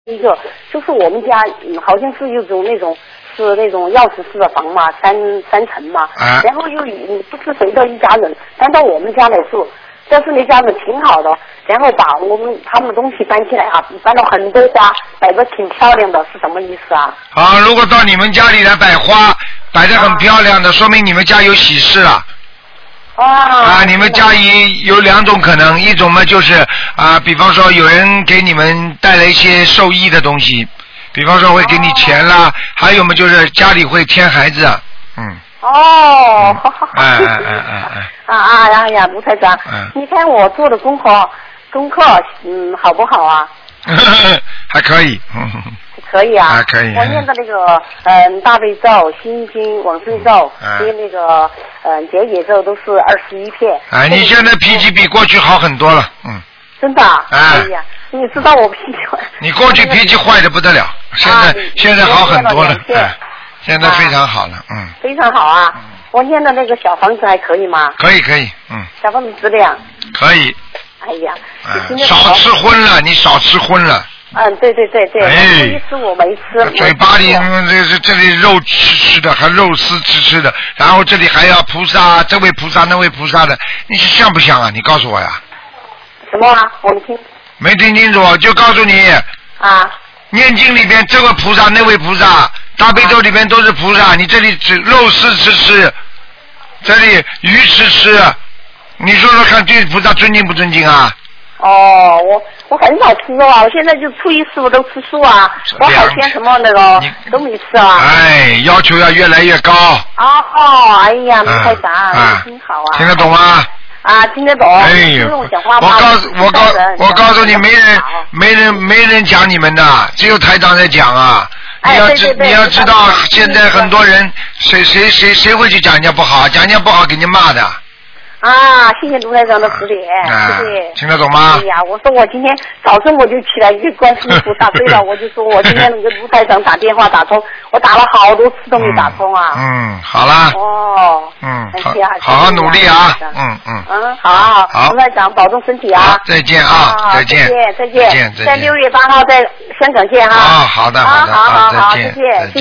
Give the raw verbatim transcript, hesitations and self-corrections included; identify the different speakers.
Speaker 1: 一个就是我们家、嗯、好像是有种那种是那种钥匙式的房嘛，三三层嘛，
Speaker 2: 啊、
Speaker 1: 然后又不是谁的一家人，搬到我们家来住，但是那家人挺好的，然后把我们他们的东西搬起来啊，搬了很多花，摆得挺漂亮的，是什么意思啊？
Speaker 2: 啊，如果到你们家里来摆花，摆得很漂亮的，啊、说明你们家有喜事了。啊，你们家里有两种可能，一种嘛就是啊，比方说有人给你们带来一些受益的东西，比方说会给你钱啦，哦、还有嘛就是家里会添孩子，嗯。
Speaker 1: 哦，
Speaker 2: 嗯、哎哎哎哎哎。
Speaker 1: 啊啊呀呀，卢台长，
Speaker 2: 嗯、
Speaker 1: 你看我做的功课，功课嗯好不好啊？
Speaker 2: 还可以。
Speaker 1: 可以啊，
Speaker 2: 还可以。
Speaker 1: 我念的那个嗯大悲咒、心经、往生咒，还有、嗯、那个嗯解解咒都是二十一片。
Speaker 2: 哎，你现在脾气比过去好很多了，嗯。
Speaker 1: 真的？
Speaker 2: 哎
Speaker 1: 呀，你知道我脾气坏。
Speaker 2: 你过去脾气坏的不得了，现在、啊、现在好很多了，哎，现在非常好了，啊、嗯。
Speaker 1: 非常好啊！嗯、我念的那个小房子还可以吗？
Speaker 2: 可以可以，嗯。
Speaker 1: 小房子质量。可
Speaker 2: 以。
Speaker 1: 哎呀，
Speaker 2: 嗯、少吃荤了，你少吃荤了。
Speaker 1: 嗯，对对对对，
Speaker 2: 哎、
Speaker 1: 我一吃我没吃。
Speaker 2: 嘴巴里这这这里肉吃吃的，还肉丝吃吃的，然后这里还要菩萨，这位菩萨那位菩萨的，你像不像啊？你告诉我呀。
Speaker 1: 什么啊？我没听。
Speaker 2: 没听清楚，就告诉你。
Speaker 1: 啊。
Speaker 2: 念经里边这位菩萨那位菩萨，大悲咒里边都是菩萨，你这里只肉丝吃吃，这里鱼吃吃，你说说看，对菩萨尊敬不尊敬啊？
Speaker 1: 哦，我我很少吃肉啊，我现在就初一十五都吃素啊，我海鲜什么那个都没吃啊。
Speaker 2: 哎，要求要越来越高。
Speaker 1: 哦哦，哎呀，卢台长，
Speaker 2: 啊，
Speaker 1: 真好啊。
Speaker 2: 听得懂吗？
Speaker 1: 啊，听得懂。
Speaker 2: 哎呦，我告诉我告我告诉你，没人没人没人讲你们的，只有台长在讲啊。你要知你要知道，现在很多人谁谁谁谁会去讲人家不好，讲人家不好给人家骂的。
Speaker 1: 啊，谢谢卢台长的指点，
Speaker 2: 啊、
Speaker 1: 谢谢。
Speaker 2: 听得懂吗？
Speaker 1: 哎呀，我说我今天早晨我就起来去观世音菩萨，对了，我就说我今天那个卢台长打电话打通，我打了好多次都没打通啊。
Speaker 2: 嗯，嗯好啦。
Speaker 1: 哦。
Speaker 2: 嗯，
Speaker 1: 好，
Speaker 2: 好好努力啊。嗯嗯。
Speaker 1: 嗯，好，好，卢台长保重身体啊。
Speaker 2: 再见啊，再见。
Speaker 1: 再见，再见。
Speaker 2: 再见，再见。
Speaker 1: 在六月八号在香港见哈。
Speaker 2: 啊，好的，好的，
Speaker 1: 好好好，
Speaker 2: 再见。
Speaker 1: 再见。